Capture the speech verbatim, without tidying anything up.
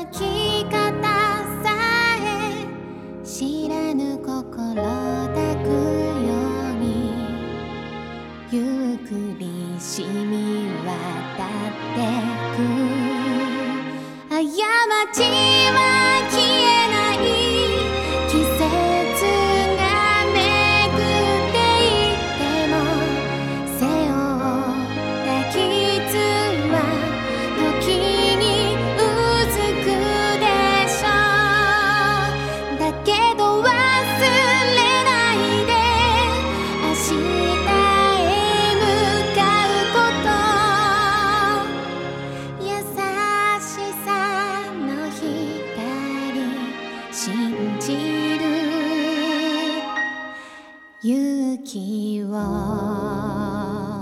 歩き方さえ知らぬ心抱くようにゆっくり染み渡ってく。過ちは消えない季節がめくっていっても背負った傷は時にうずくでしょう。だけど忘れないで明日へ向かうこと。優しさの光信じる勇気を